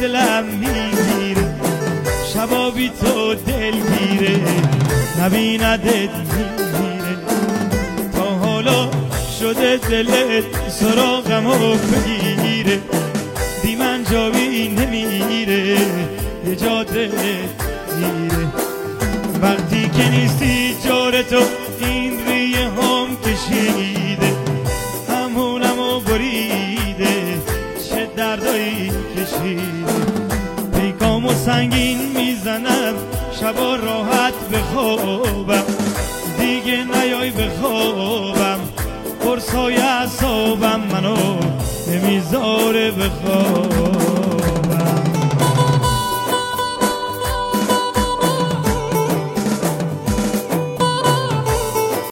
دلم میگیره، شبا بی تو دلگیره، نبیندت میمیره. تا حالا شده دلت سراغمو بگیره، بی من جایی نمیره، یه جا دلت میره. وقتی که نیستی جور تو این ریه هم کشیده، همونمو بریده، چه دردایی کشیده. پیکامو سنگین میزنم شبا راحت بخوابم، دیگه نیای بخوابم، قرصای اعصابم منو نمیذاره بخوابم.